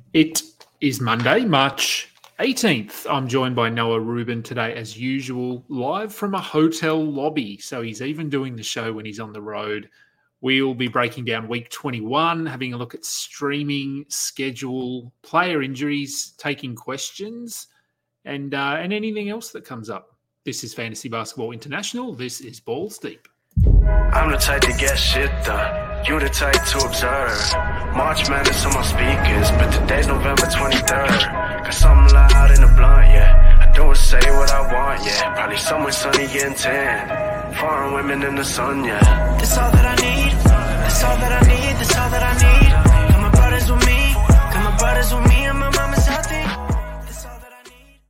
It is Monday, March 18th. I'm joined by Noah Rubin today, as usual, live from a hotel lobby. So he's even doing the show when he's on the road. We'll be breaking down week 21, having a look at streaming schedule, player injuries, taking questions, and anything else that comes up. This is Fantasy Basketball International. This is Balls Deep. I'm the type to get shit done. You the type to observe. March Madness on my speakers, but today's November 23rd. Got something loud in the blunt, yeah. I don't say what I want, yeah. Probably somewhere sunny getting tan. Foreign women in the sun, yeah. That's all that I need. That's all that I need. That's all that I need. Got my brothers with me. Got my brothers with me, and my mama's healthy. That's all that I need.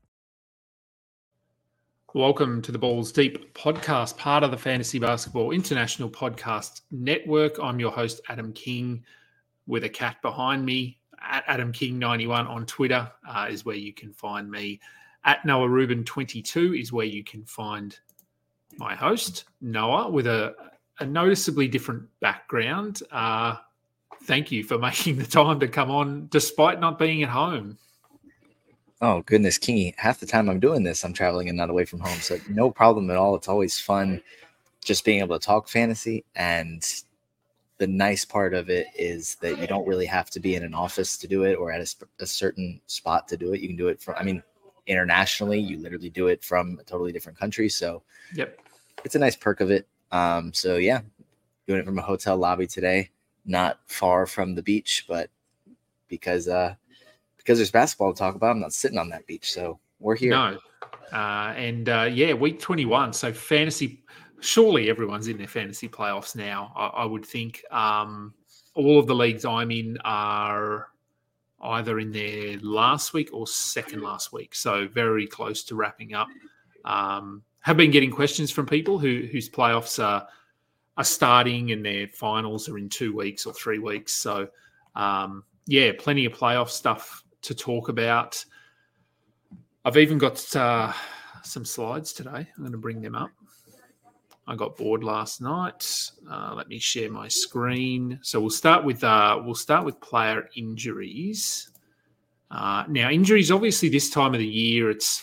Welcome to the Balls Deep podcast, part of the Fantasy Basketball International Podcast Network. I'm your host, Adam King, with a cat behind me. At Adam King 91 on Twitter is where you can find me. At Noah Rubin 22 is where you can find my host, Noah, with a noticeably different background. Thank you for making the time to come on, despite not being at home. Oh, goodness, Kingy. Half the time I'm doing this, I'm traveling and not away from home. So no problem at all. It's always fun just being able to talk fantasy. And the nice part of it is that you don't really have to be in an office to do it or at a certain spot to do it. You can do it from, internationally, you literally do it from a totally different country. So yep, it's a nice perk of it. So yeah, doing it from a hotel lobby today, not far from the beach, but because there's basketball to talk about, I'm not sitting on that beach. So we're here. No. Week 21. So fantasy, surely everyone's in their fantasy playoffs now, I would think. All of the leagues I'm in are either in their last week or second last week. So very close to wrapping up. Have been getting questions from people whose playoffs are starting and their finals are in 2 weeks or 3 weeks. So, plenty of playoff stuff to talk about. I've even got some slides today. I'm going to bring them up. I got bored last night. Let me share my screen. So we'll start with player injuries. Now, injuries, obviously, this time of the year, it's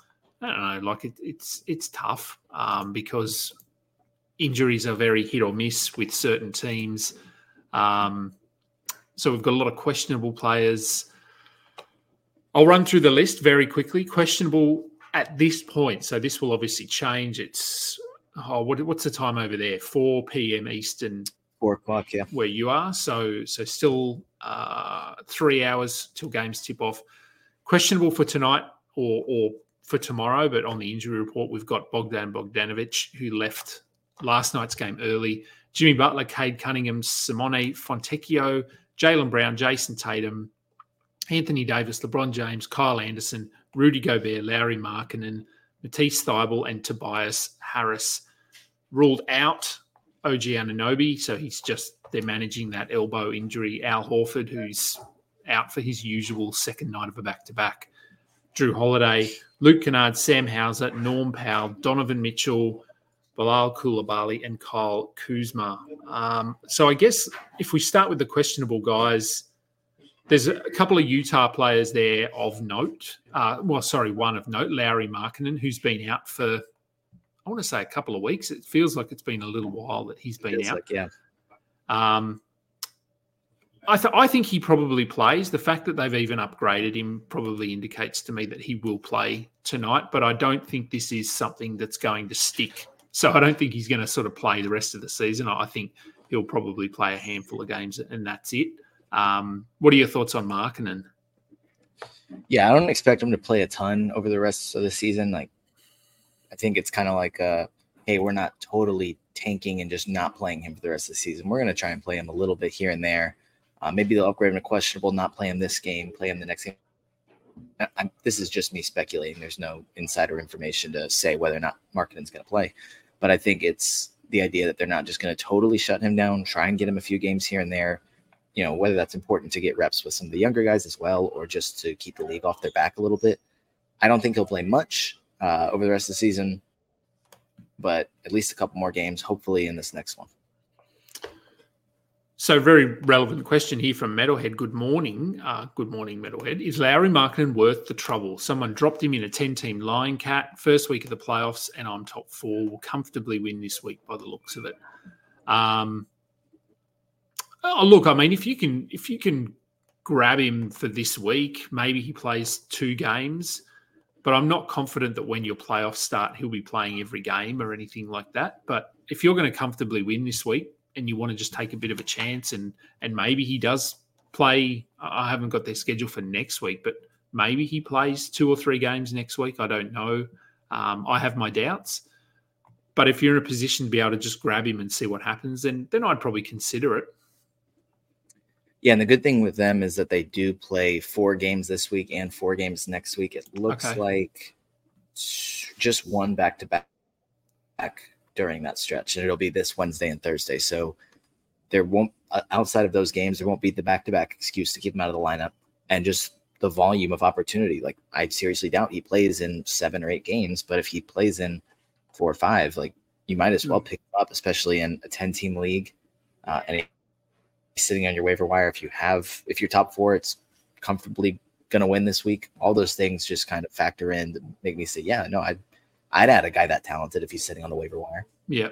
tough because injuries are very hit or miss with certain teams. So we've got a lot of questionable players. I'll run through the list very quickly. Questionable at this point. So this will obviously change. It's what's the time over there? 4 p.m. Eastern. 4 o'clock, yeah. Where you are. So still 3 hours till games tip off. Questionable for tonight or for tomorrow, but on the injury report, we've got Bogdan Bogdanovic, who left last night's game early. Jimmy Butler, Cade Cunningham, Simone Fontecchio, Jaylen Brown, Jason Tatum, Anthony Davis, LeBron James, Kyle Anderson, Rudy Gobert, Lauri Markkanen, Matisse Thybulle, and Tobias Harris. Ruled out OG Anunoby, so they're managing that elbow injury. Al Horford, who's out for his usual second night of a back-to-back. Drew Holiday, Luke Kennard, Sam Hauser, Norm Powell, Donovan Mitchell, Bilal Coulibaly, and Kyle Kuzma. So I guess if we start with the questionable guys, there's a couple of Utah players there of note. One of note, Lauri Markkanen, who's been out for, I want to say, a couple of weeks. It feels like it's been a little while that he's been out. I think he probably plays. The fact that they've even upgraded him probably indicates to me that he will play tonight, but I don't think this is something that's going to stick. So I don't think he's going to sort of play the rest of the season. I think he'll probably play a handful of games and that's it. What are your thoughts on Markkanen? Yeah, I don't expect him to play a ton over the rest of the season. I think it's kind of like, hey, we're not totally tanking and just not playing him for the rest of the season. We're going to try and play him a little bit here and there. Maybe they'll upgrade him to questionable, not play him this game, play him the next game. This is just me speculating. There's no insider information to say whether or not Markkanen's going to play. But I think it's the idea that they're not just going to totally shut him down, try and get him a few games here and there. Whether that's important to get reps with some of the younger guys as well, or just to keep the league off their back a little bit. I don't think he'll play much over the rest of the season, but at least a couple more games, hopefully in this next one. So very relevant question here from Metalhead. Good morning. Good morning, Metalhead. Is Lauri Markkinen worth the trouble? Someone dropped him in a 10-team Lion Cat, first week of the playoffs, and I'm top 4. Will comfortably win this week by the looks of it. Look, I mean, if you can grab him for this week, maybe he plays 2 games, but I'm not confident that when your playoffs start, he'll be playing every game or anything like that. But if you're going to comfortably win this week, and you want to just take a bit of a chance and maybe he does play, I haven't got their schedule for next week, but maybe he plays 2 or 3 games next week. I don't know. I have my doubts. But if you're in a position to be able to just grab him and see what happens, then I'd probably consider it. Yeah, and the good thing with them is that they do play 4 games this week and 4 games next week. It looks like just 1 back-to-back during that stretch, and it'll be this Wednesday and Thursday. So there won't, outside of those games, there won't be the back-to-back excuse to keep him out of the lineup, and just the volume of opportunity. Like, I seriously doubt he plays in 7 or 8 games, but if he plays in 4 or 5, like, you might as well pick him up, especially in a 10-team league. And he's sitting on your waiver wire. If you're top 4, it's comfortably going to win this week. All those things just kind of factor in to make me say, yeah, no, I'd add a guy that talented if he's sitting on the waiver wire. Yeah.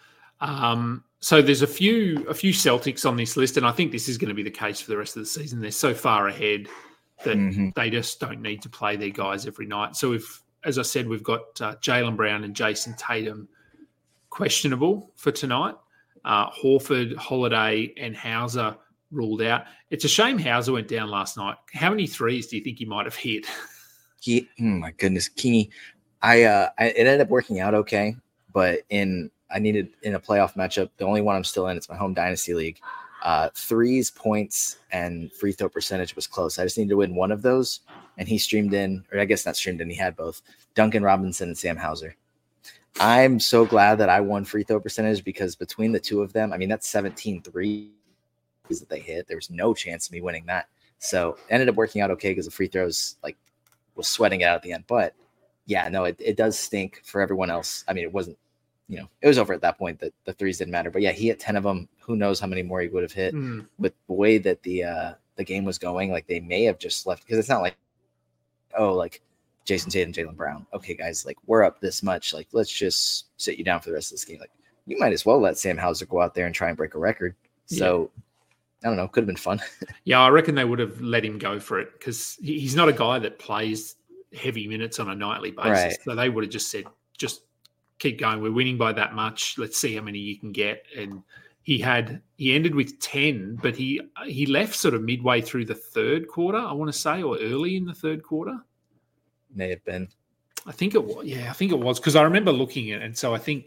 So there's a few Celtics on this list, and I think this is going to be the case for the rest of the season. They're so far ahead that they just don't need to play their guys every night. So as I said, we've got Jaylen Brown and Jason Tatum questionable for tonight. Horford, Holiday, and Hauser ruled out. It's a shame Hauser went down last night. How many threes do you think he might have hit? My goodness, Keeney. It ended up working out okay, but I needed in a playoff matchup, the only one I'm still in, it's my home dynasty league. Threes, points, and free throw percentage was close. I just needed to win one of those, and he streamed in, or I guess not streamed in, he had both, Duncan Robinson and Sam Hauser. I'm so glad that I won free throw percentage, because between the two of them, I mean, that's 17 threes that they hit. There was no chance of me winning that. So it ended up working out okay because the free throws, like, was sweating it out at the end. But yeah, no, it does stink for everyone else. I mean, it wasn't, it was over at that point that the threes didn't matter. But yeah, he hit 10 of them. Who knows how many more he would have hit with the way that the game was going. Like, they may have just left, because it's not like, like Jason Tatum, Jaylen Brown. Okay, guys, like, we're up this much. Like, let's just sit you down for the rest of this game. Like, you might as well let Sam Hauser go out there and try and break a record. So I don't know. Could have been fun. Yeah, I reckon they would have let him go for it, because he's not a guy that plays heavy minutes on a nightly basis. Right. So they would have just said, just keep going. We're winning by that much. Let's see how many you can get. And he ended with 10, but he left sort of midway through the third quarter, I want to say, or early in the third quarter. May have been. I think it was. Yeah, I think it was, because I remember looking at it. And so I think,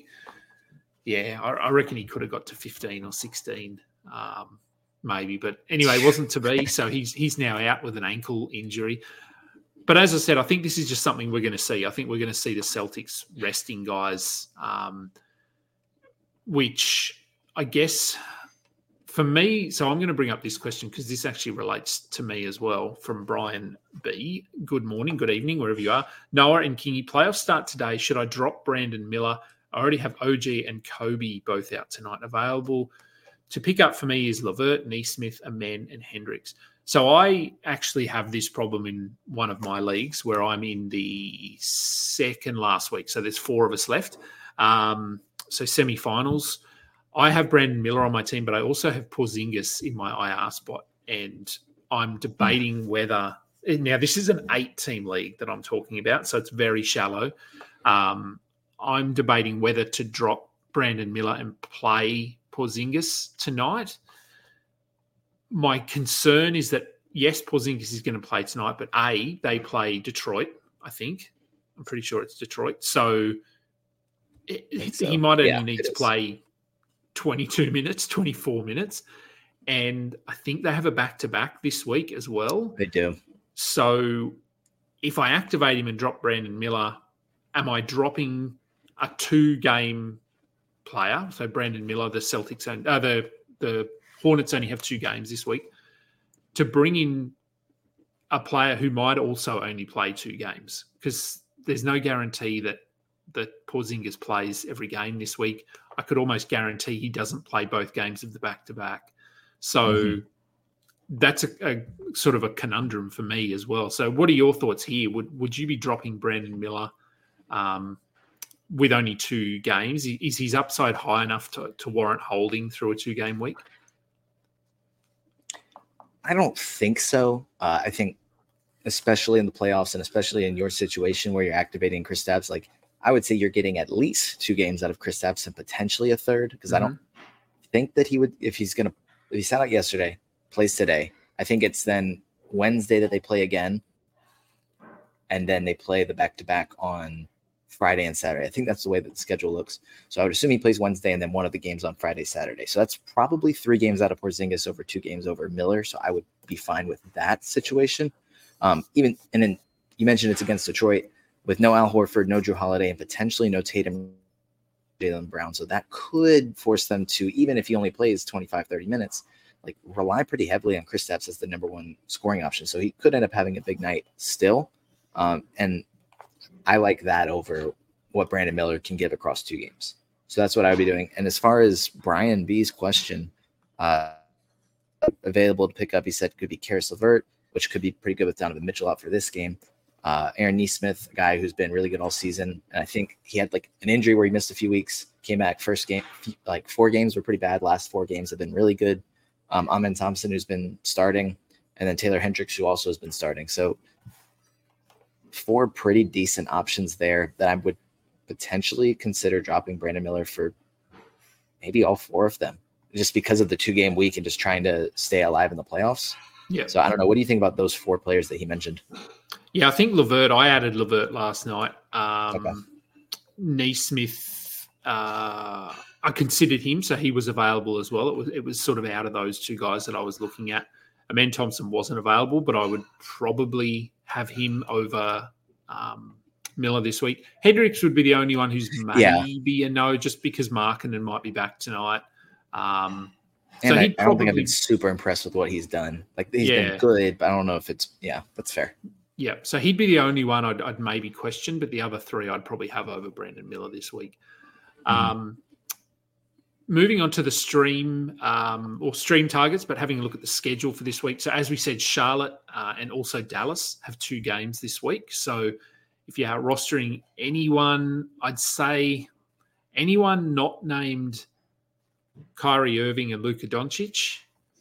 I reckon he could have got to 15 or 16, maybe. But anyway, it wasn't to be. So he's now out with an ankle injury. But as I said, I think this is just something we're going to see. I think we're going to see the Celtics resting guys, which I guess for me, so I'm going to bring up this question because this actually relates to me as well, from Brian B. Good morning, good evening, wherever you are. Noah and Kingy, playoffs start today. Should I drop Brandon Miller? I already have OG and Kobe both out tonight. Available to pick up for me is LeVert, Neesmith, Amen, and Hendricks. So I actually have this problem in one of my leagues where I'm in the second last week. So there's 4 of us left. So semifinals. I have Brandon Miller on my team, but I also have Porzingis in my IR spot. And I'm debating whether – now, this is an 8-team league that I'm talking about, so it's very shallow. I'm debating whether to drop Brandon Miller and play Porzingis tonight. My concern is that, yes, Porzingis is going to play tonight, but they play Detroit, I think. I'm pretty sure it's Detroit. So he might only need to play 22 minutes, 24 minutes. And I think they have a back-to-back this week as well. They do. So if I activate him and drop Brandon Miller, am I dropping a 2-game player? So Brandon Miller, the Celtics, the Hornets only have 2 games this week, to bring in a player who might also only play 2 games, because there's no guarantee that Porzingis plays every game this week. I could almost guarantee he doesn't play both games of the back-to-back. So that's a sort of a conundrum for me as well. So what are your thoughts here? Would you be dropping Brandon Miller with only 2 games? Is his upside high enough to warrant holding through a 2-game week? I don't think so. I think especially in the playoffs and especially in your situation where you're activating Kristaps, like I would say you're getting at least 2 games out of Kristaps and potentially a third, because I don't think that he would, if he sat out yesterday, plays today, I think it's then Wednesday that they play again, and then they play the back-to-back on Friday and Saturday. I think that's the way that the schedule looks. So I would assume he plays Wednesday and then one of the games on Friday, Saturday. So that's probably 3 games out of Porzingis over 2 games over Miller. So I would be fine with that situation. And then you mentioned it's against Detroit with no Al Horford, no Drew Holiday, and potentially no Tatum, Jaylen Brown. So that could force them to, even if he only plays 25, 30 minutes, like rely pretty heavily on Kristaps as the number 1 scoring option. So he could end up having a big night still. And I like that over what Brandon Miller can give across 2 games. So that's what I would be doing. And as far as Brian B's question, available to pick up, he said could be Karis LeVert, which could be pretty good with Donovan Mitchell out for this game. Aaron Nesmith, a guy who's been really good all season. And I think he had like an injury where he missed a few weeks, came back first game, like 4 games were pretty bad. Last 4 games have been really good. Amen Thompson, who's been starting, and then Taylor Hendricks, who also has been starting. So 4 pretty decent options there that I would potentially consider dropping Brandon Miller for maybe all 4 of them, just because of the 2-game week and just trying to stay alive in the playoffs. Yeah. So I don't know. What do you think about those 4 players that he mentioned? Yeah, I think LeVert, I added LeVert last night. Okay. Nesmith, I considered him, so he was available as well. It was sort of out of those 2 guys that I was looking at. Amen Thompson wasn't available, but I would probably have him over Miller this week. Hendricks would be the only one who's maybe a no, just because Markkanen might be back tonight. And so I don't think I've been super impressed with what he's done. Like he's been good, but I don't know if it's that's fair. Yeah, so he'd be the only one I'd maybe question, but the other 3 I'd probably have over Brandon Miller this week. Moving on to the stream targets, but having a look at the schedule for this week. So as we said, Charlotte and also Dallas have 2 games this week. So if you are rostering anyone, I'd say anyone not named Kyrie Irving and Luka Doncic,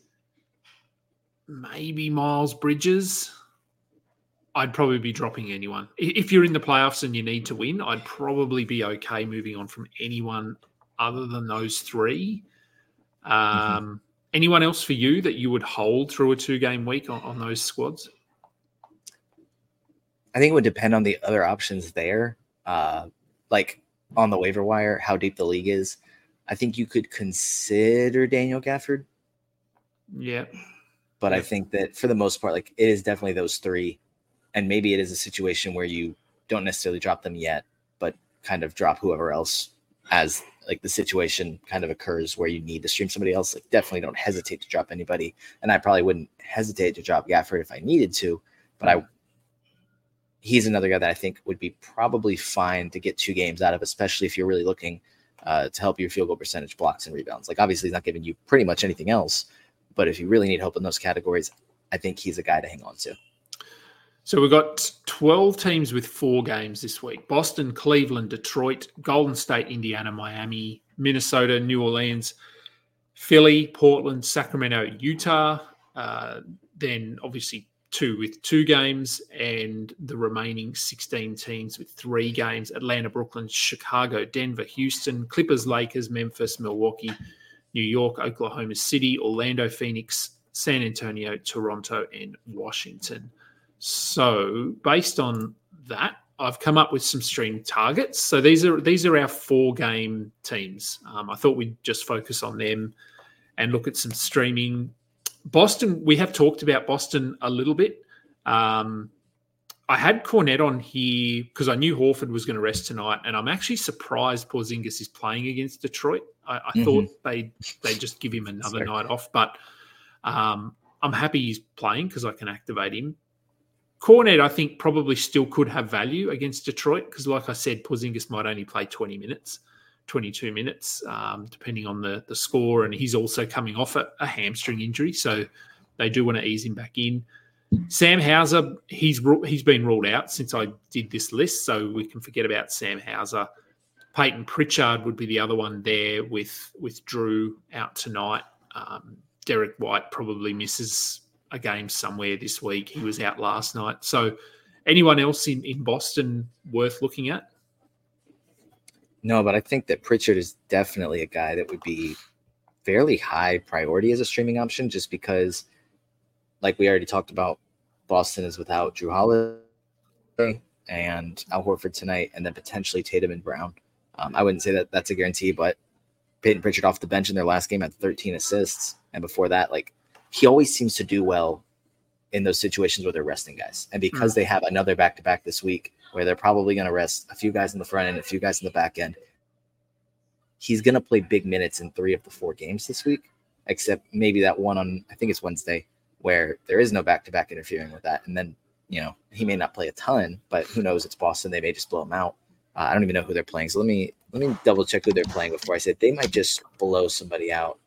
maybe Miles Bridges, I'd probably be dropping anyone. If you're in the playoffs and you need to win, I'd probably be okay moving on from anyone other than those 3. Anyone else for you that you would hold through a 2-game week on those squads? I think it would depend on the other options there. Like on the waiver wire, how deep the league is. I think you could consider Daniel Gafford. Yeah. But I think that for the most part, like it is definitely those 3. And maybe it is a situation where you don't necessarily drop them yet, but kind of drop whoever else as like the situation kind of occurs where you need to stream somebody else. Like definitely don't hesitate to drop anybody. And I probably wouldn't hesitate to drop Gafford if I needed to, but he's another guy that I think would be probably fine to get 2 games out of, especially if you're really looking to help your field goal percentage, blocks, and rebounds. Like obviously he's not giving you pretty much anything else, but if you really need help in those categories, I think he's a guy to hang on to. So we've got 12 teams with 4 games this week. Boston, Cleveland, Detroit, Golden State, Indiana, Miami, Minnesota, New Orleans, Philly, Portland, Sacramento, Utah. Then obviously 2 with 2 games, and the remaining 16 teams with 3 games. Atlanta, Brooklyn, Chicago, Denver, Houston, Clippers, Lakers, Memphis, Milwaukee, New York, Oklahoma City, Orlando, Phoenix, San Antonio, Toronto, and Washington. So based on that, I've come up with some stream targets. So these are our 4-game teams. I thought we'd just focus on them and look at some streaming. Boston, we have talked about Boston a little bit. I had Cornette on here because I knew Horford was going to rest tonight, and I'm actually surprised Porzingis is playing against Detroit. I thought they'd just give him another night off, but I'm happy he's playing because I can activate him. Cornet, I think, probably still could have value against Detroit because, like I said, Porzingis might only play 20 minutes. 22 minutes, depending on the score. And he's also coming off a hamstring injury, so they do want to ease him back in. Sam Hauser, he's been ruled out since I did this list, so we can forget about Sam Hauser. Peyton Pritchard would be the other one there with Drew out tonight. Derek White probably misses a game somewhere this week. He was out last night. So anyone else in Boston worth looking at? No, but I think that Pritchard is definitely a guy that would be fairly high priority as a streaming option, just because, like we already talked about, Boston is without Drew Holiday and Al Horford tonight, and then potentially Tatum and Brown. I wouldn't say that that's a guarantee, but Peyton Pritchard off the bench in their last game had 13 assists. And before that, like, he always seems to do well in those situations where they're resting guys. And because they have another back-to-back this week where they're probably going to rest a few guys in the front end, a few guys in the back end, he's going to play big minutes in 3 of the 4 games this week, except maybe that one on, I think it's Wednesday, where there is no back-to-back interfering with that. And then, you know, he may not play a ton, but who knows? It's Boston. They may just blow him out. I don't even know who they're playing. So let me double check who they're playing before I say it. They might just blow somebody out.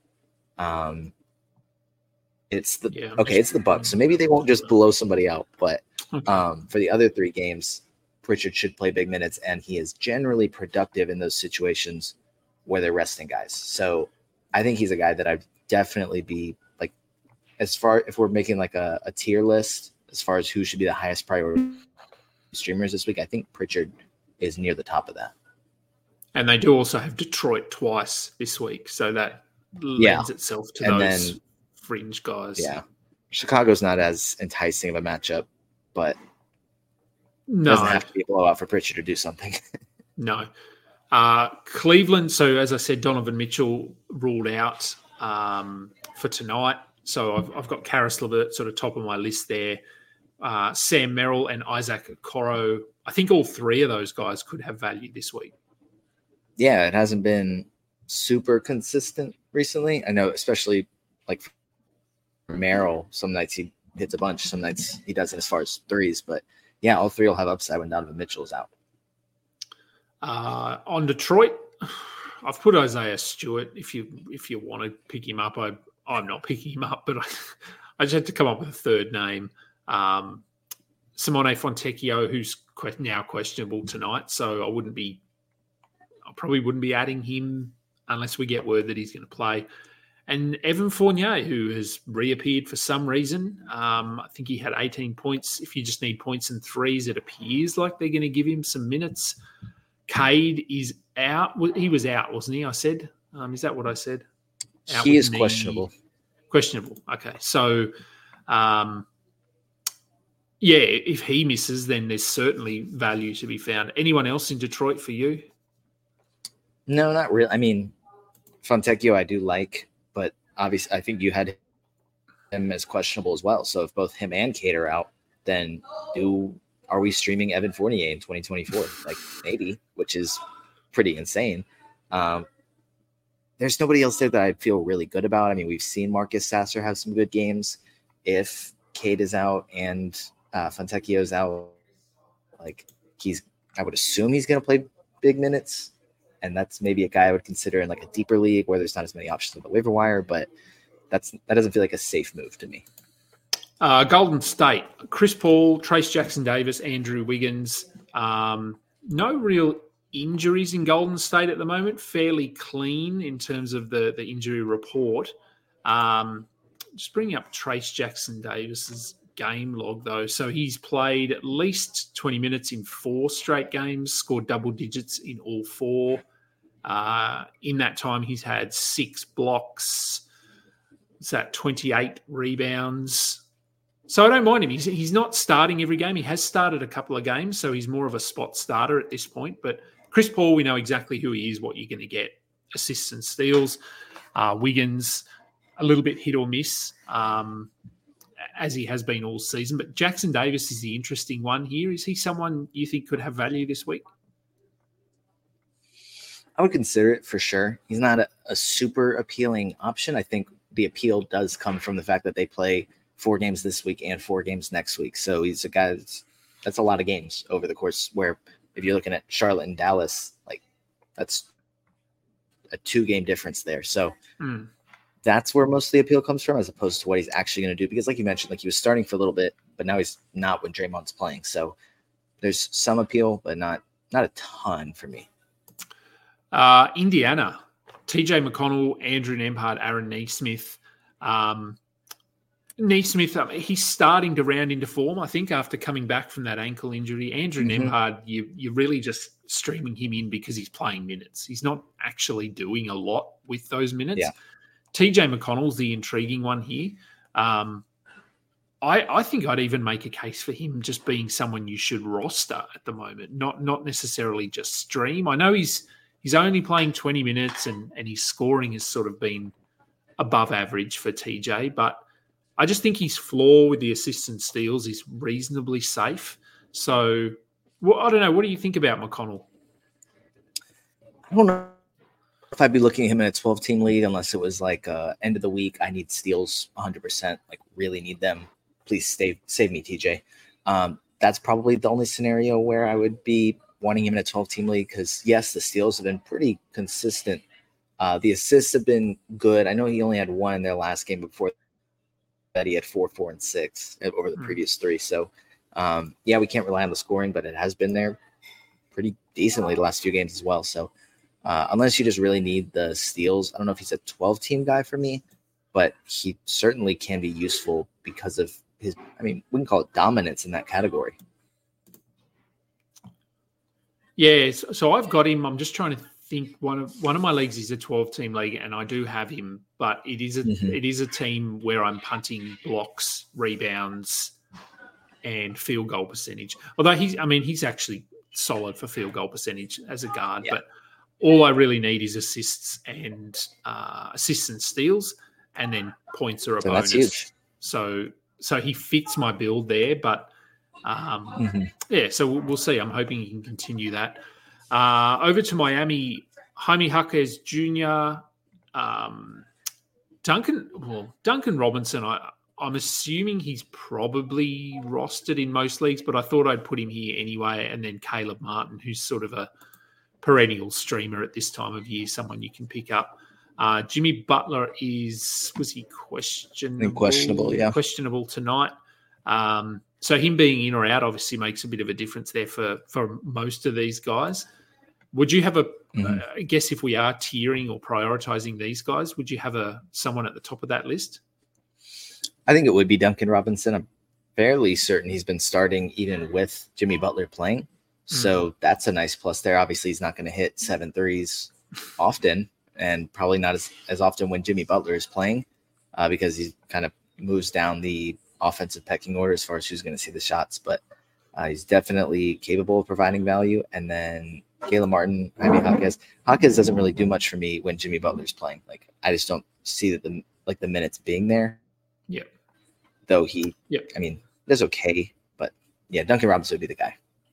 It's the Bucks. So maybe they won't just blow somebody out. But for the other 3 games, Pritchard should play big minutes, and he is generally productive in those situations where they're resting guys. So I think he's a guy that I'd definitely be like, as far if we're making like a tier list as far as who should be the highest priority streamers this week, I think Pritchard is near the top of that. And they do also have Detroit twice this week, so that lends itself to those fringe guys. Yeah. Chicago's not as enticing of a matchup, but it doesn't have to be a blowout for Pritchard to do something. No. Cleveland, so as I said, Donovan Mitchell ruled out for tonight. So I've got Karis LeVert sort of top of my list there. Sam Merrill and Isaac Okoro. I think all 3 of those guys could have value this week. Yeah, it hasn't been super consistent recently. I know, especially like for Merrill, some nights he hits a bunch, some nights he doesn't as far as threes. But yeah, all 3 will have upside when Donovan Mitchell's out. On Detroit, I've put Isaiah Stewart. If you want to pick him up, I'm not picking him up, but I just had to come up with a third name. Simone Fontecchio, who's now questionable tonight, so I probably wouldn't be adding him unless we get word that he's going to play. And Evan Fournier, who has reappeared for some reason. I think he had 18 points. If you just need points and threes, it appears like they're going to give him some minutes. Cade is out. He was out, wasn't he? I said. Is that what I said? Out he is questionable. Questionable. Okay. So, if he misses, then there's certainly value to be found. Anyone else in Detroit for you? No, not really. I mean, Fontecchio I do like, but obviously I think you had him as questionable as well. So if both him and Cade are out, then are we streaming Evan Fournier in 2024? Like maybe, which is pretty insane. There's nobody else there that I feel really good about. I mean, we've seen Marcus Sasser have some good games. If Cade is out and Fontecchio's out, like I would assume he's going to play big minutes. And that's maybe a guy I would consider in like a deeper league where there's not as many options on the waiver wire, but that doesn't feel like a safe move to me. Golden State, Chris Paul, Trace Jackson-Davis, Andrew Wiggins. No real injuries in Golden State at the moment. Fairly clean in terms of the injury report. Just bringing up Trace Jackson-Davis's game log, though. So he's played at least 20 minutes in 4 straight games, scored double digits in all 4. In that time, he's had 6 blocks. It's at 28 rebounds. So I don't mind him. He's not starting every game. He has started a couple of games, so he's more of a spot starter at this point. But Chris Paul, we know exactly who he is, what you're going to get. Assists and steals. Wiggins, a little bit hit or miss, as he has been all season. But Jackson Davis is the interesting one here. Is he someone you think could have value this week? I would consider it for sure. He's not a super appealing option. I think the appeal does come from the fact that they play 4 games this week and 4 games next week. So he's a guy that's a lot of games over the course, where if you're looking at Charlotte and Dallas, like that's a 2-game difference there. So Mm. that's where most of the appeal comes from, as opposed to what he's actually going to do. Because like you mentioned, like he was starting for a little bit, but now he's not when Draymond's playing. So there's some appeal, but not a ton for me. Indiana, TJ McConnell, Andrew Nembhard, Aaron Neesmith. Neesmith, he's starting to round into form, I think, after coming back from that ankle injury. Andrew Nembhard, you're really just streaming him in because he's playing minutes. He's not actually doing a lot with those minutes. Yeah. TJ McConnell's the intriguing one here. I think I'd even make a case for him just being someone you should roster at the moment, not necessarily just stream. I know he's only playing 20 minutes and his scoring has sort of been above average for TJ, but I just think his floor with the assists and steals is reasonably safe. So, I don't know. What do you think about McConnell? I don't know if I'd be looking at him in a 12-team league unless it was like end of the week. I need steals 100%, like really need them. Please save me, TJ. That's probably the only scenario where I would be wanting him in a 12-team league because, yes, the steals have been pretty consistent. The assists have been good. I know he only had one in their last game before that. He had 4, 4, and 6 over the previous 3. So, we can't rely on the scoring, but it has been there pretty decently the last few games as well. So, unless you just really need the steals, I don't know if he's a 12-team guy for me, but he certainly can be useful because of his, we can call it dominance in that category. Yeah, so I've got him. I'm just trying to think. One of my leagues is a 12-team league, and I do have him, but it is a team where I'm punting blocks, rebounds, and field goal percentage. Although he's actually solid for field goal percentage as a guard, but all I really need is assists and steals, and then points are a bonus. That's huge. So he fits my build there, but so we'll see. I'm hoping he can continue that. Over to Miami, Jaime Jaquez Jr., Duncan Robinson. I'm assuming he's probably rostered in most leagues, but I thought I'd put him here anyway. And then Caleb Martin, who's sort of a perennial streamer at this time of year, someone you can pick up. Jimmy Butler was he questionable? Questionable, yeah. Questionable tonight. So him being in or out obviously makes a bit of a difference there for most of these guys. Would you have I guess if we are tiering or prioritizing these guys, would you have someone at the top of that list? I think it would be Duncan Robinson. I'm fairly certain he's been starting even with Jimmy Butler playing. So that's a nice plus there. Obviously, he's not going to hit 7 threes often, and probably not as often when Jimmy Butler is playing because he kind of moves down the offensive pecking order as far as who's going to see the shots. But he's definitely capable of providing value. And then Caleb Martin, Jaquez doesn't really do much for me when Jimmy Butler's playing. Like, I just don't see that the minutes being there. Yeah. Though that's okay. But yeah, Duncan Robinson would be the guy.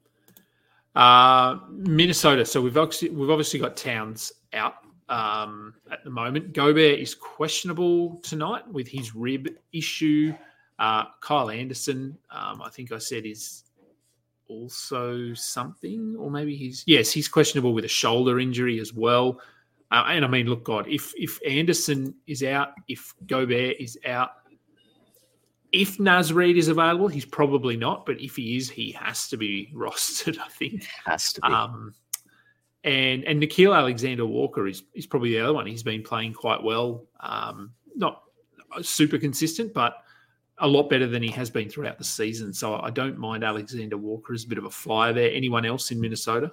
Minnesota. So we've obviously got Towns out at the moment. Gobert is questionable tonight with his rib issue. Kyle Anderson, I think I said, is also something, or maybe he's questionable with a shoulder injury as well. And look, God, if Anderson is out, if Gobert is out, if Naz Reid is available, he's probably not. But if he is, he has to be rostered, I think. Has to be. And Nickeil Alexander-Walker is probably the other one. He's been playing quite well. Not super consistent, but a lot better than he has been throughout the season. So I don't mind Alexander-Walker as a bit of a flyer there. Anyone else in Minnesota?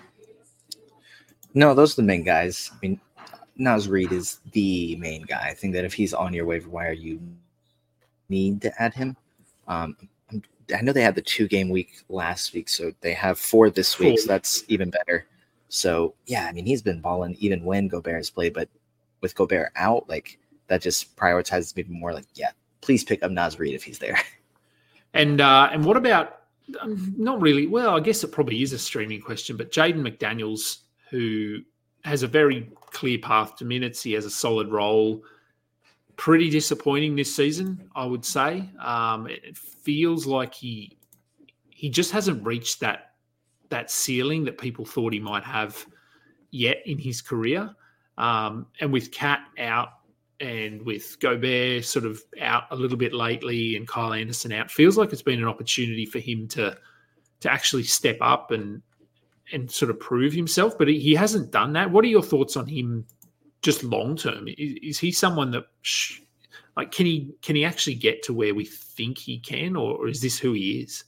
No, those are the main guys. Naz Reid is the main guy. I think that if he's on your waiver wire, you need to add him. I know they had the 2-game week last week, so they have 4 this week, so that's even better. So, yeah, he's been balling even when Gobert has played, but with Gobert out, that just prioritizes me even more. Please pick up Naz Reid if he's there. And what about, not really, well, I guess it probably is a streaming question, but Jaden McDaniels, who has a very clear path to minutes, he has a solid role. Pretty disappointing this season, I would say. It feels like he just hasn't reached that ceiling that people thought he might have yet in his career. And with Cat out and with Gobert sort of out a little bit lately and Kyle Anderson out, feels like it's been an opportunity for him to actually step up and sort of prove himself. But he hasn't done that. What are your thoughts on him just long term? Is he someone that can he actually get to where we think he can, or is this who he is?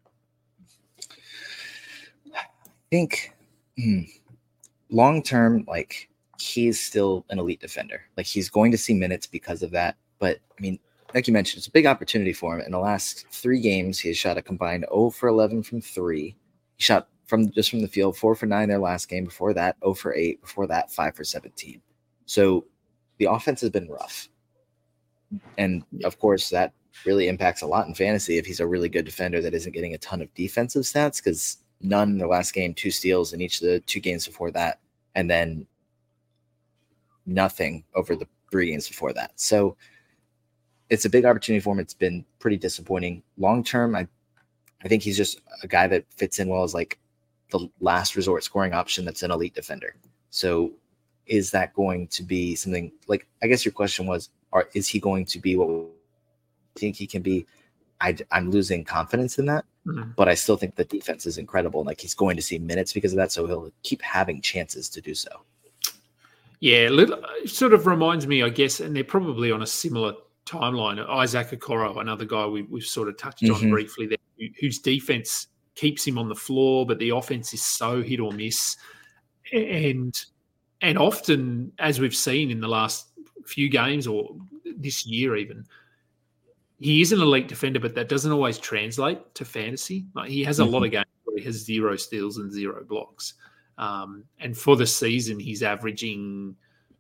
I think long term, like, he's still an elite defender. Like, he's going to see minutes because of that. But I mean, like you mentioned, it's a big opportunity for him. In the last 3 games, he has shot a combined 0 for 11 from 3. He shot from the field 4 for 9 their last game. Before that, 0 for 8. Before that, 5 for 17. So the offense has been rough. And of course, that really impacts a lot in fantasy if he's a really good defender that isn't getting a ton of defensive stats, because none in the last game, 2 steals in each of the 2 games before that, and then nothing over the 3 games before that. So it's a big opportunity for him. It's been pretty disappointing. Long term, I think he's just a guy that fits in well as like the last resort scoring option that's an elite defender. So is that going to be something like, I guess your question was, is he going to be what we think he can be? I'm losing confidence in that, but I still think the defense is incredible. Like, he's going to see minutes because of that, so he'll keep having chances to do so. Yeah, it sort of reminds me, I guess, and they're probably on a similar timeline. Isaac Okoro, another guy we've sort of touched on briefly there, whose defense keeps him on the floor, but the offense is so hit or miss. And often, as we've seen in the last few games or this year even, he is an elite defender, but that doesn't always translate to fantasy. Like, he has a lot of games where he has 0 steals and 0 blocks. And for the season, he's averaging,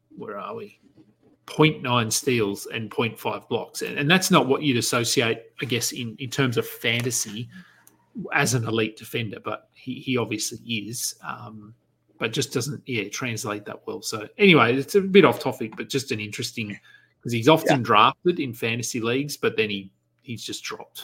0.9 steals and 0.5 blocks. And that's not what you'd associate, I guess, in terms of fantasy as an elite defender, but he obviously is, but just doesn't translate that well. So anyway, it's a bit off topic, but just an interesting, because he's often drafted in fantasy leagues, but then he's just dropped.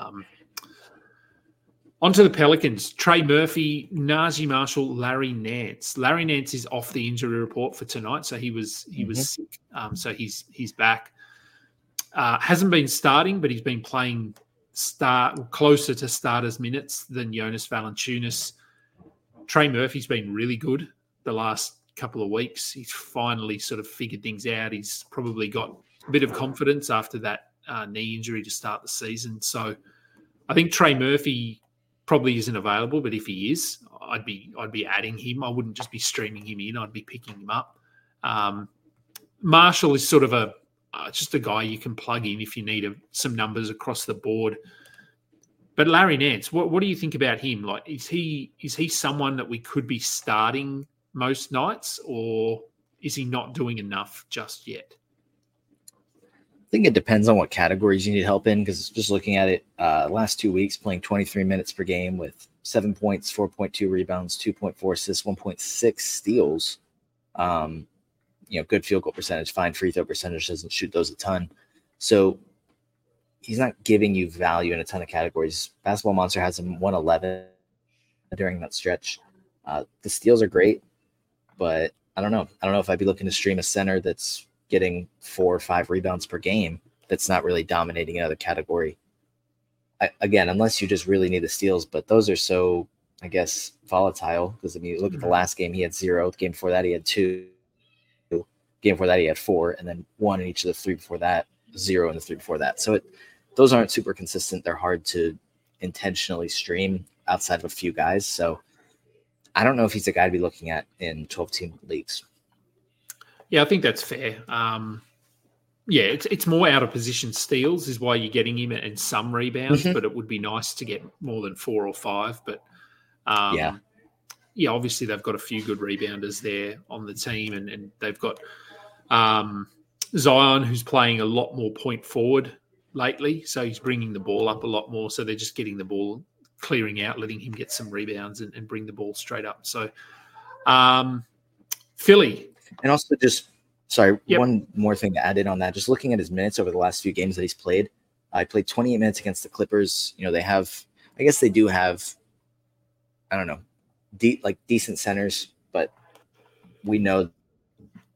On to the Pelicans. Trey Murphy, Najee Marshall, Larry Nance. Larry Nance is off the injury report for tonight, so he was sick. So he's back. Hasn't been starting, but he's been playing closer to starters minutes than Jonas Valanciunas. Trey Murphy's been really good the last couple of weeks. He's finally sort of figured things out. He's probably got a bit of confidence after that knee injury to start the season. So I think Trey Murphy probably isn't available, but if he is, I'd be adding him. I wouldn't just be streaming him in. I'd be picking him up. Marshall is sort of just a guy you can plug in if you need some numbers across the board. But Larry Nance, what do you think about him? Like, is he someone that we could be starting most nights, or is he not doing enough just yet? I think it depends on what categories you need help in, because just looking at it, last 2 weeks playing 23 minutes per game with 7 points, 4.2 rebounds, 2.4 assists, 1.6 steals. Good field goal percentage, fine free throw percentage, doesn't shoot those a ton. So he's not giving you value in a ton of categories. Basketball Monster has him 111 during that stretch. The steals are great, but I don't know. I don't know if I'd be looking to stream a center that's getting 4 or 5 rebounds per game that's not really dominating another category. Again, unless you just really need the steals, but those are so, I guess, volatile, because, I mean, you look at the last game, he had 0. The game before that, he had 2. The game before that, he had 4, and then 1 in each of the 3 before that, 0 in the 3 before that. So those aren't super consistent. They're hard to intentionally stream outside of a few guys. So I don't know if he's a guy to be looking at in 12-team leagues. Yeah, I think that's fair. It's more out of position steals is why you're getting him, and some rebounds, but it would be nice to get more than 4 or 5. But obviously they've got a few good rebounders there on the team, and they've got Zion, who's playing a lot more point forward lately, so he's bringing the ball up a lot more. So they're just getting the ball clearing out, letting him get some rebounds and bring the ball straight up. So Philly. And also one more thing to add in on that. Just looking at his minutes over the last few games that he's played, I played 28 minutes against the Clippers. They do have, I don't know, decent centers, but we know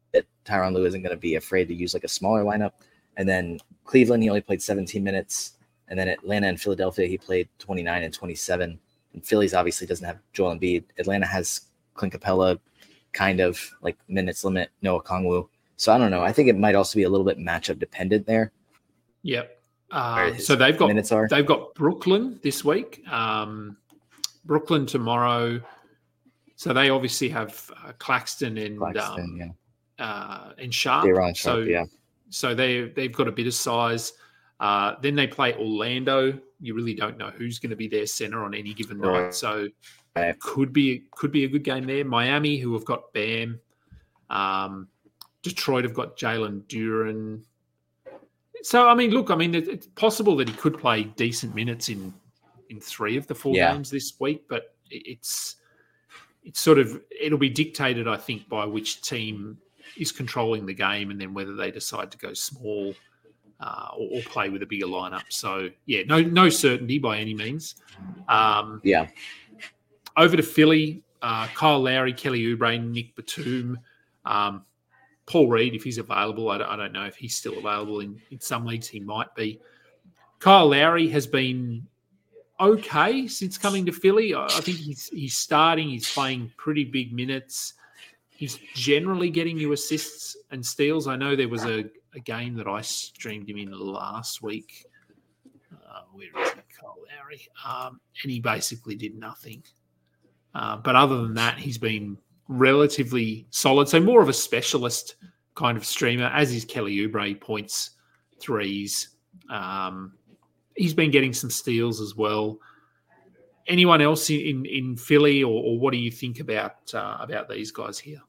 Tyronn Lue isn't going to be afraid to use like a smaller lineup. And then Cleveland, he only played 17 minutes. And then Atlanta and Philadelphia, he played 29 and 27. And Phillies obviously doesn't have Joel Embiid. Atlanta has Clint Capella, kind of like minutes limit, Noah Kongwu. So I don't know. I think it might also be a little bit matchup dependent there. Yep. So they've got Brooklyn this week. Brooklyn tomorrow. So they obviously have Claxton and Sharp. So they've got a bit of size. Then they play Orlando. You really don't know who's going to be their center on any given night. So it could be a good game there. Miami, who have got Bam. Detroit have got Jalen Duren. So, I mean, look, it's possible that he could play decent minutes in 3 of the 4 games this week, but it's it'll be dictated, I think, by which team is controlling the game and then whether they decide to go small or play with a bigger lineup. So, yeah, no certainty by any means. Over to Philly, Kyle Lowry, Kelly Oubre, Nick Batum, Paul Reed, if he's available. I don't know if he's still available. In some leagues, he might be. Kyle Lowry has been okay since coming to Philly. I think he's starting. He's playing pretty big minutes. He's generally getting you assists and steals. I know there was a game that I streamed him in last week. Where is he, Kyle Lowry? And he basically did nothing. But other than that, he's been relatively solid. So more of a specialist kind of streamer, as is Kelly Oubre, points, threes. He's been getting some steals as well. Anyone else in Philly, or what do you think about these guys here?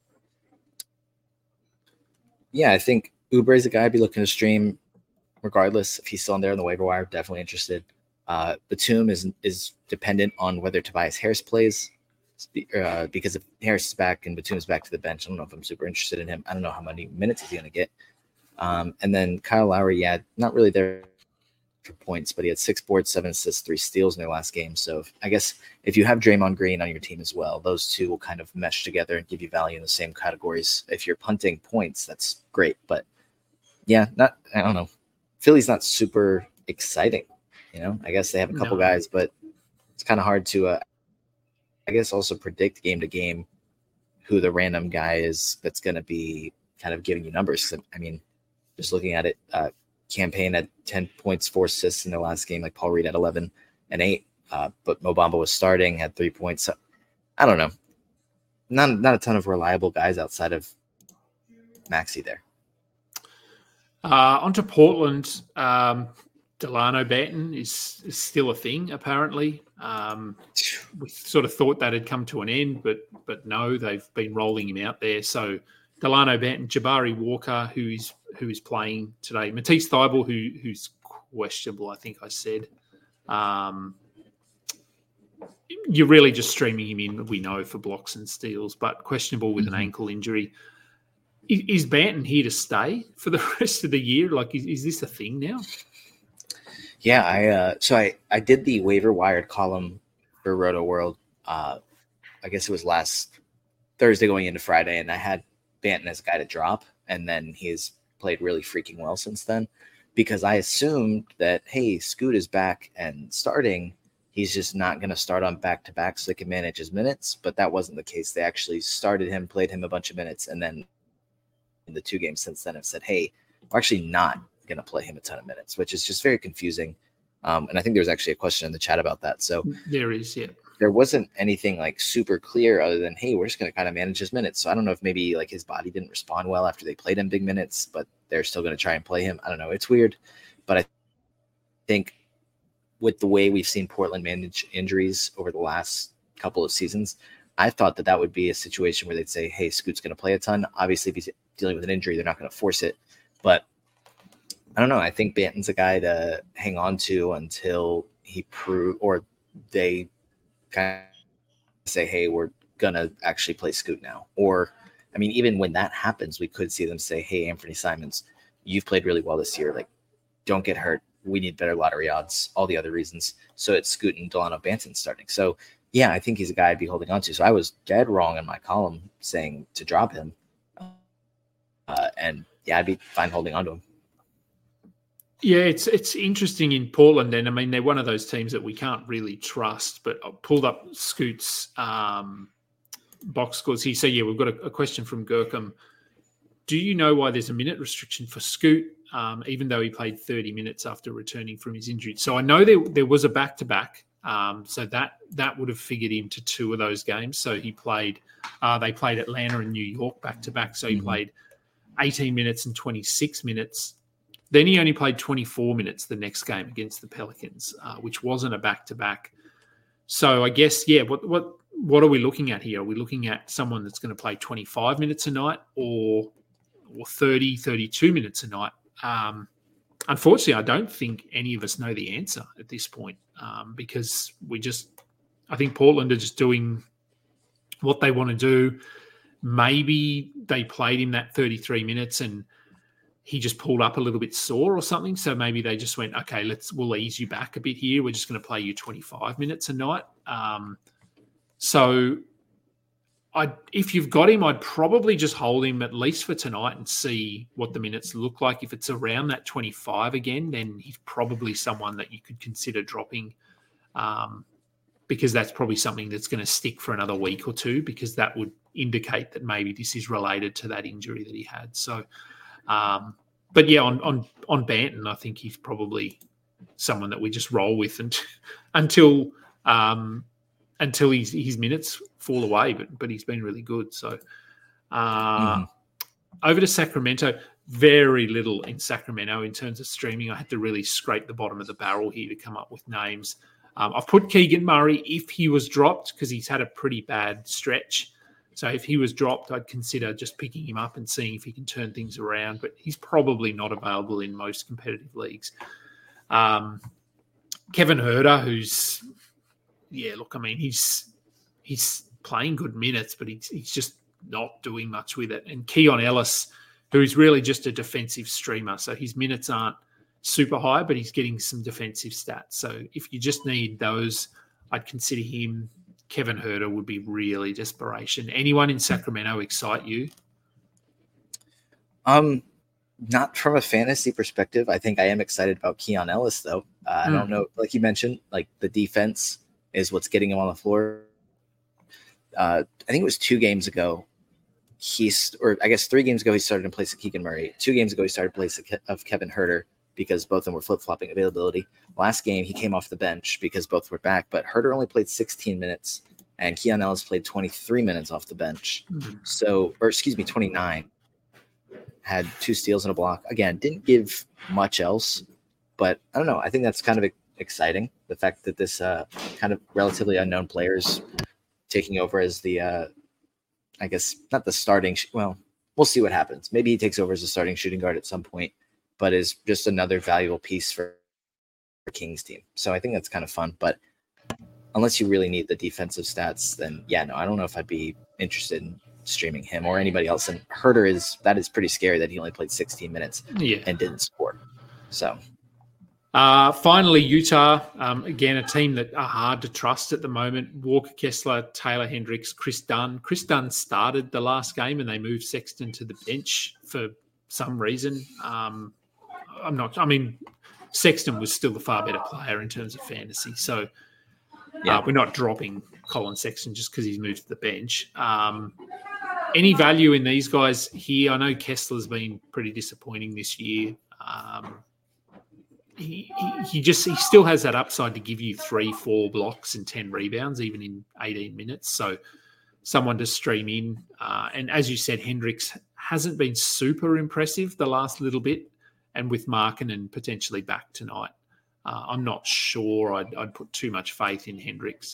Yeah, I think Oubre is a guy I'd be looking to stream regardless. If he's still on there on the waiver wire, definitely interested. Batum is dependent on whether Tobias Harris plays. Because if Harris is back and Batum is back to the bench, I don't know if I'm super interested in him. I don't know how many minutes he's going to get. And then Kyle Lowry, not really there for points, but he had 6 boards, 7 assists, 3 steals in their last game. So I guess if you have Draymond Green on your team as well, those two will kind of mesh together and give you value in the same categories. If you're punting points, that's great. But I don't know. Philly's not super exciting. I guess they have a couple guys, but it's kind of hard to I guess also predict game to game who the random guy is that's going to be kind of giving you numbers. I mean, just looking at it, Campaign at 10 points, 4 assists in their last game, like Paul Reed at 11 and 8. But Mo Bamba was starting, had 3 points. So, I don't know. Not a ton of reliable guys outside of Maxey there. Onto Portland. Delano Banton is still a thing, apparently. We sort of thought that had come to an end, but no, they've been rolling him out there. So Delano Banton, Jabari Walker, who is playing today, Matisse Thybulle, who's questionable, I think I said. You're really just streaming him in, we know, for blocks and steals, but questionable with an ankle injury. Is Banton here to stay for the rest of the year? Like, is this a thing now? Yeah, I did the waiver wired column for Roto World. I guess it was last Thursday going into Friday, and I had Banton as a guy to drop, and then he's played really freaking well since then because I assumed that, hey, Scoot is back and starting. He's just not going to start on back-to-back so they can manage his minutes, but that wasn't the case. They actually started him, played him a bunch of minutes, and then in the 2 games since then have said, hey, we're actually not going to play him a ton of minutes, which is just very confusing. And I think there was actually a question in the chat about that. So there is, yeah. There wasn't anything like super clear other than, hey, we're just going to kind of manage his minutes. So I don't know if maybe like his body didn't respond well after they played him big minutes, but they're still going to try and play him. I don't know. It's weird, but I think with the way we've seen Portland manage injuries over the last couple of seasons, I thought that would be a situation where they'd say, hey, Scoot's going to play a ton. Obviously, if he's dealing with an injury, they're not going to force it. But I don't know. I think Banton's a guy to hang on to until he or they kind of say, hey, we're going to actually play Scoot now. Or, I mean, even when that happens, we could see them say, hey, Anthony Simons, you've played really well this year. Like, don't get hurt. We need better lottery odds, all the other reasons. So it's Scoot and Delano Banton starting. So, yeah, I think he's a guy I'd be holding on to. So I was dead wrong in my column saying to drop him. And yeah, I'd be fine holding on to him. Yeah, it's interesting in Portland, and I mean they're one of those teams that we can't really trust. But I pulled up Scoot's box scores here. So yeah, we've got a question from Gurkham. Do you know why there's a minute restriction for Scoot, even though he played 30 minutes after returning from his injury? So I know there was a back-to-back, so that would have figured him to 2 of those games. So he played. They played Atlanta and New York back-to-back. So he played 18 minutes and 26 minutes. Then he only played 24 minutes the next game against the Pelicans, which wasn't a back-to-back. So I guess, yeah, what are we looking at here? Are we looking at someone that's going to play 25 minutes a night or 30, 32 minutes a night? Unfortunately, I don't think any of us know the answer at this point because I think Portland are just doing what they want to do. Maybe they played him that 33 minutes and he just pulled up a little bit sore or something. So maybe they just went, okay, we'll ease you back a bit here. We're just going to play you 25 minutes a night. So if you've got him, I'd probably just hold him at least for tonight and see what the minutes look like. If it's around that 25 again, then he's probably someone that you could consider dropping because that's probably something that's going to stick for another week or two because that would indicate that maybe this is related to that injury that he had. So, but yeah, on Banton, I think he's probably someone that we just roll with until his minutes fall away. But he's been really good. So over to Sacramento, very little in Sacramento in terms of streaming. I had to really scrape the bottom of the barrel here to come up with names. I've put Keegan Murray if he was dropped because he's had a pretty bad stretch. So if he was dropped, I'd consider just picking him up and seeing if he can turn things around. But he's probably not available in most competitive leagues. Kevin Huerter, who's, yeah, look, I mean, he's playing good minutes, but he's just not doing much with it. And Keon Ellis, who's really just a defensive streamer. So his minutes aren't super high, but he's getting some defensive stats. So if you just need those, I'd consider him. Kevin Huerter would be really desperation. Anyone in Sacramento excite you? Not from a fantasy perspective. I think I am excited about Keon Ellis, though. I don't know, like you mentioned, like the defense is what's getting him on the floor. I think it was 2 games ago. 3 games ago, he started in place of Keegan Murray. 2 games ago, he started in place of Kevin Huerter because both of them were flip-flopping availability. Last game, he came off the bench because both were back, but Huerter only played 16 minutes, and Keon Ellis played 23 minutes off the bench. 29. Had 2 steals and a block. Again, didn't give much else, but I don't know. I think that's kind of exciting, the fact that this kind of relatively unknown player is taking over as the, I guess, not the starting. Well, we'll see what happens. Maybe he takes over as a starting shooting guard at some point, but is just another valuable piece for Kings team. So I think that's kind of fun. But unless you really need the defensive stats, then yeah, no, I don't know if I'd be interested in streaming him or anybody else. And Huerter is pretty scary that he only played 16 minutes and didn't score. So finally, Utah, again, a team that are hard to trust at the moment. Walker Kessler, Taylor Hendricks, Chris Dunn. Chris Dunn started the last game and they moved Sexton to the bench for some reason. Sexton was still the far better player in terms of fantasy. So we're not dropping Colin Sexton just because he's moved to the bench. Any value in these guys here? I know Kessler's been pretty disappointing this year. He still has that upside to give you 3-4 blocks and 10 rebounds, even in 18 minutes. So someone to stream in. And as you said, Hendricks hasn't been super impressive the last little bit. And with Markkanen potentially back tonight, I'm not sure I'd put too much faith in Hendricks.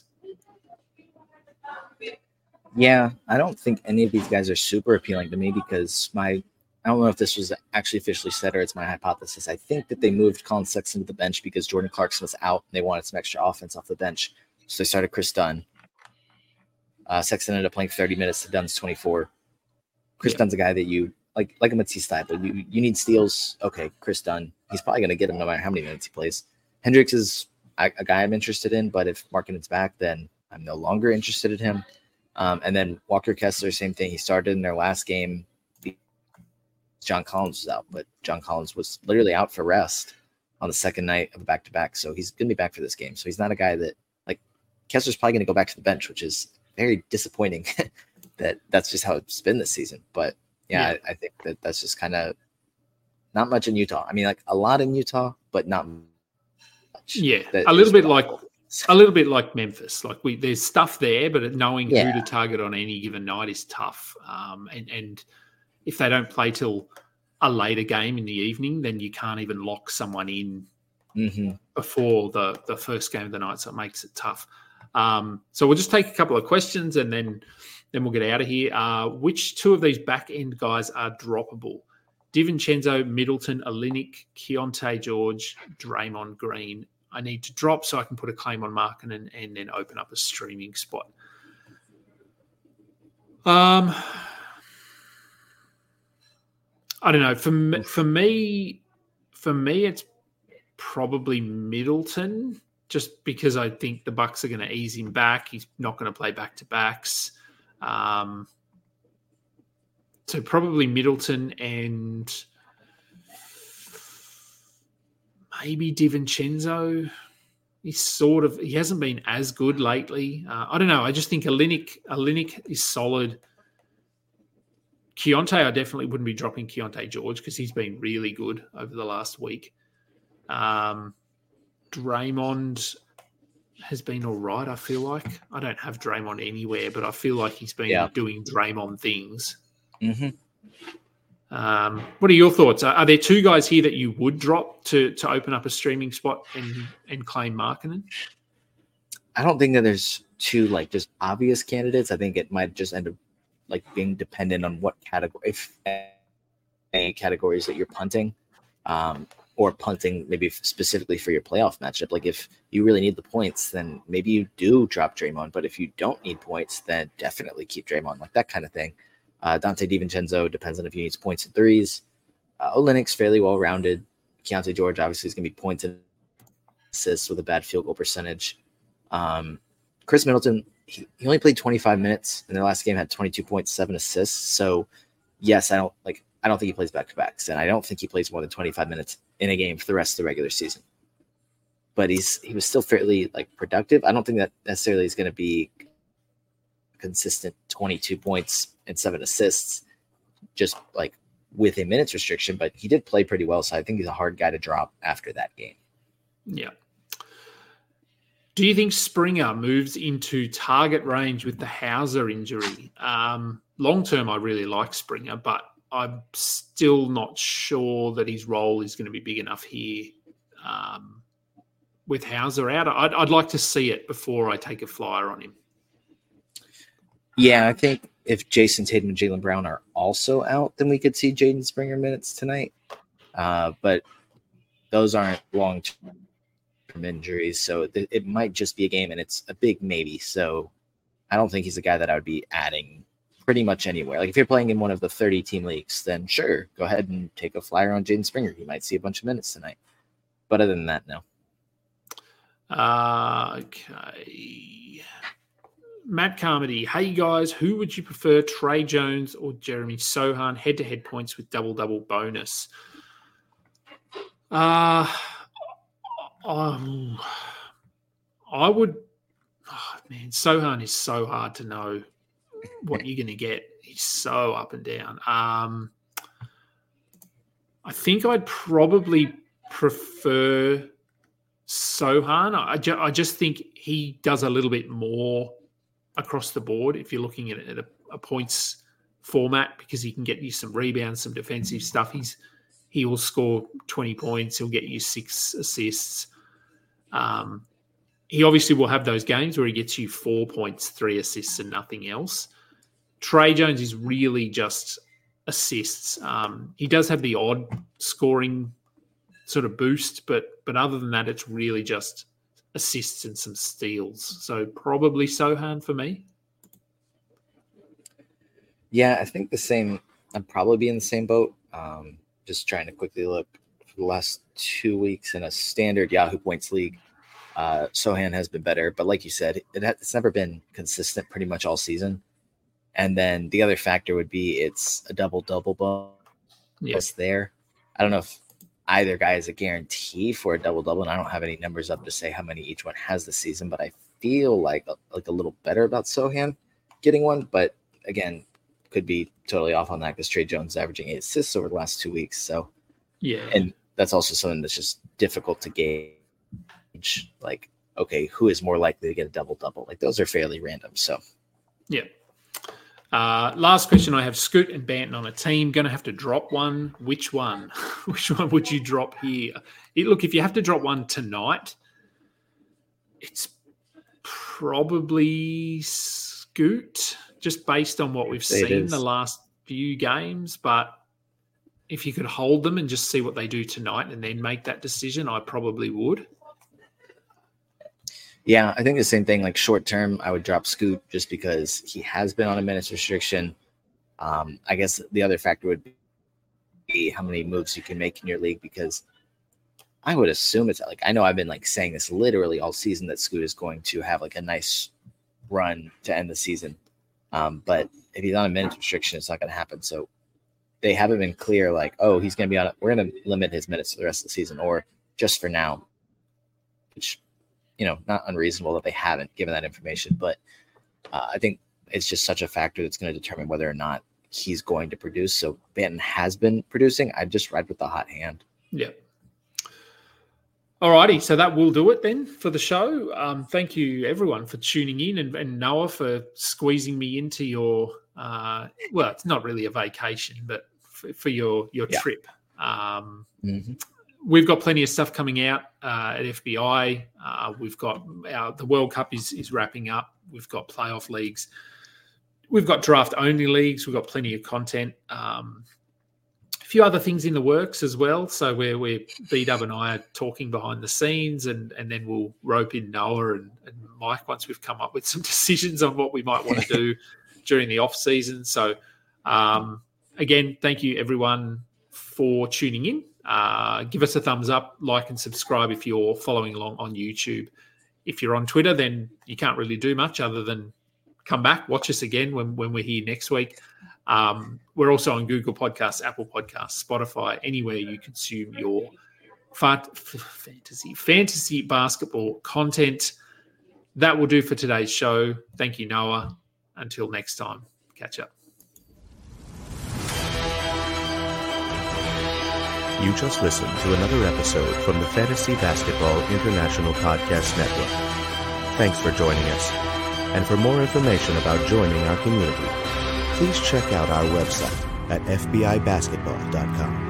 Yeah, I don't think any of these guys are super appealing to me because I don't know if this was actually officially said or it's my hypothesis. I think that they moved Colin Sexton to the bench because Jordan Clarkson was out and they wanted some extra offense off the bench. So they started Chris Dunn. Sexton ended up playing 30 minutes to Dunn's 24. Chris Dunn's a guy that you like a Matisse style, but you need steals. Okay, Chris Dunn. He's probably going to get him no matter how many minutes he plays. Hendricks is a guy I'm interested in, but if Markkanen's back, then I'm no longer interested in him. And then Walker Kessler, same thing. He started in their last game. John Collins was out, but John Collins was literally out for rest on the second night of a back-to-back. So he's going to be back for this game. So he's not a guy that, like, Kessler's probably going to go back to the bench, which is very disappointing that's just how it's been this season. But yeah. I think that's just kind of not much in Utah. I mean, like a lot in Utah, but not much. Yeah. A little bit like Memphis. Like there's stuff there, but knowing who to target on any given night is tough. And if they don't play till a later game in the evening, then you can't even lock someone in before the first game of the night. So it makes it tough. So we'll just take a couple of questions and then we'll get out of here. Which two of these back-end guys are droppable? DiVincenzo, Middleton, Olynyk, Keontae George, Draymond Green. I need to drop so I can put a claim on Markkanen and then open up a streaming spot. I don't know. For me, it's probably Middleton, just because I think the Bucks are going to ease him back. He's not going to play back-to-backs. So probably Middleton and maybe DiVincenzo. He hasn't been as good lately. I don't know. I just think Olynyk is solid. Keontae, I definitely wouldn't be dropping Keontae George because he's been really good over the last week. Draymond has been all right, I feel like. I don't have Draymond anywhere, but I feel like he's been doing Draymond things. Mm-hmm. What are your thoughts? Are there two guys here that you would drop to open up a streaming spot and claim Markkanen? I don't think that there's two like just obvious candidates. I think it might just end up like being dependent on what category, if any categories that you're punting, or punting maybe specifically for your playoff matchup. Like if you really need the points, then maybe you do drop Draymond. But if you don't need points, then definitely keep Draymond, like that kind of thing. Dante DiVincenzo depends on if he needs points and threes. Olynyk's fairly well-rounded. Keontae George obviously is going to be points and assists with a bad field goal percentage. Chris Middleton, he only played 25 minutes, and their last game had 22 points, 7 assists. So, yes, I don't think he plays back-to-backs, and I don't think he plays more than 25 minutes in a game for the rest of the regular season. But he was still fairly like productive. I don't think that necessarily is going to be consistent 22 points and 7 assists, just like with a minutes restriction. But he did play pretty well, so I think he's a hard guy to drop after that game. Yeah. Do you think Springer moves into target range with the Hauser injury? Long term, I really like Springer, but I'm still not sure that his role is going to be big enough here with Hauser out. I'd like to see it before I take a flyer on him. Yeah, I think if Jason Tatum and Jaylen Brown are also out, then we could see Jaden Springer minutes tonight. But those aren't long-term injuries, so it might just be a game, and it's a big maybe. So I don't think he's a guy that I would be adding pretty much anywhere. Like if you're playing in one of the 30-team leagues, then sure, go ahead and take a flyer on Jaden Springer. He might see a bunch of minutes tonight. But other than that, no. Okay. Matt Carmody, hey guys, who would you prefer, Trey Jones or Jeremy Sohan? Head-to-head points with double-double bonus. I would. Oh, man, Sohan is so hard to know what you're going to get. He's so up and down. I think I'd probably prefer Sohan. I just think he does a little bit more across the board if you're looking at a points format, because he can get you some rebounds, some defensive stuff. He will score 20 points. He'll get you 6 assists. He obviously will have those games where he gets you 4 points, 3 assists, and nothing else. Trey Jones is really just assists. He does have the odd scoring sort of boost, but other than that, it's really just assists and some steals. So probably Sohan for me. Yeah, I think the same. I'd probably be in the same boat. Just trying to quickly look for the last 2 weeks in a standard Yahoo Points league. Sohan has been better, but like you said, it's never been consistent pretty much all season. And then the other factor would be it's a double-double plus there. I don't know if either guy is a guarantee for a double-double, and I don't have any numbers up to say how many each one has this season, but I feel like a little better about Sochan getting one. But again, could be totally off on that because Trey Jones is averaging 8 assists over the last 2 weeks. So yeah, and that's also something that's just difficult to gauge. Like, okay, who is more likely to get a double-double? Like, those are fairly random. So yeah. Last question I have: Scoot and Banton on a team. Going to have to drop one. Which one? Which one would you drop here? Look, if you have to drop one tonight, it's probably Scoot, just based on what we've seen the last few games. But if you could hold them and just see what they do tonight and then make that decision, I probably would. Yeah, I think the same thing. Like short term, I would drop Scoot just because he has been on a minutes restriction. I guess the other factor would be how many moves you can make in your league, because I would assume it's like, I know I've been like saying this literally all season that Scoot is going to have like a nice run to end the season. But if he's on a minutes restriction, it's not going to happen. So they haven't been clear like, oh, he's going to be on it. We're going to limit his minutes for the rest of the season, or just for now, which, not unreasonable that they haven't given that information. But I think it's just such a factor that's going to determine whether or not he's going to produce. So Banton has been producing. I'd just ride with the hot hand. Yeah. All righty. So that will do it then for the show. Thank you, everyone, for tuning in, and Noah for squeezing me into your, well, it's not really a vacation, but for your trip. We've got plenty of stuff coming out at FBI. We've got the World Cup is wrapping up. We've got playoff leagues. We've got draft-only leagues. We've got plenty of content. A few other things in the works as well. So we're B-Dub and I are talking behind the scenes, and then we'll rope in Noah and Mike once we've come up with some decisions on what we might want to do during the off-season. So, again, thank you, everyone, for tuning in. Give us a thumbs up, like and subscribe if you're following along on YouTube. If you're on Twitter, then you can't really do much other than come back, watch us again when we're here next week. We're also on Google Podcasts, Apple Podcasts, Spotify, anywhere you consume your fantasy basketball content. That will do for today's show. Thank you, Noah. Until next time, catch up. You just listened to another episode from the Fantasy Basketball International Podcast Network. Thanks for joining us. And for more information about joining our community, please check out our website at fbibasketball.com.